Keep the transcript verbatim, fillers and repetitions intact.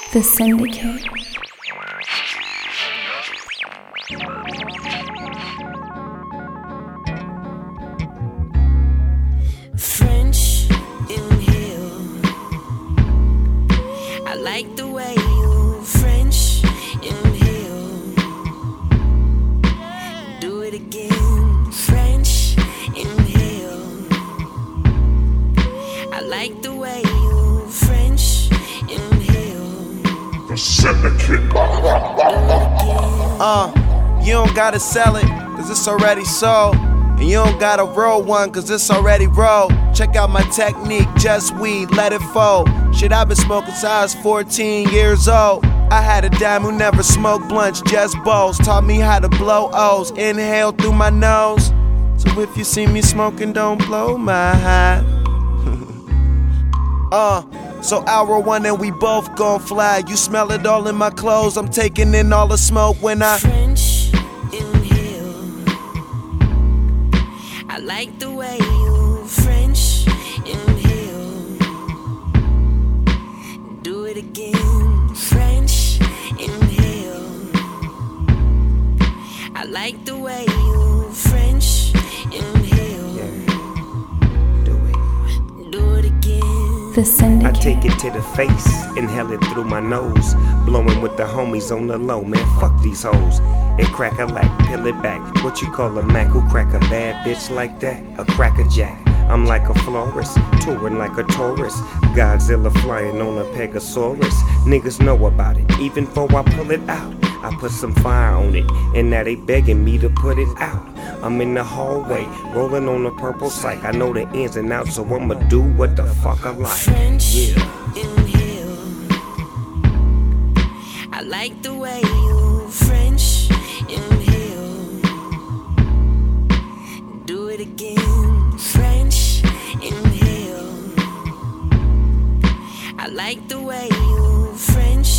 The Syndicate. French inhale. I like the way you French inhale. Do it again. French inhale. I like the way you French inhale. The Syndicate. Uh, you don't gotta sell it, cause it's already sold. And you don't gotta roll one, cause it's already rolled. Check out my technique, just weed, let it fold. Shit, I've been smoking since I was fourteen years old. I had a dime who never smoked blunts, just bowls. Taught me how to blow O's, inhale through my nose. So if you see me smoking, don't blow my high. uh, so hour one and we both gon' fly. You smell it all in my clothes, I'm taking in all the smoke when I French inhale. I like the way you French inhale. Do it again. French inhale. I like the way you French inhale. Yeah. Do it. Do it again. The Syndicate. I take it to the face, inhale it through my nose. Blowing with the homies on the low, man, fuck these hoes. And crack a lack, peel it back. What you call a Mac who crack a bad bitch like that? A cracker jack. I'm like a florist, touring like a tourist. Godzilla flying on a Pegasaurus. Niggas know about it, even before I pull it out. I put some fire on it, and now they begging me to put it out. I'm in the hallway, rolling on a purple psych. I know the ins and outs, so I'ma do what the fuck I like. French Yeah. inhale. I like the way you French inhale. Do it again. French inhale. I like the way you French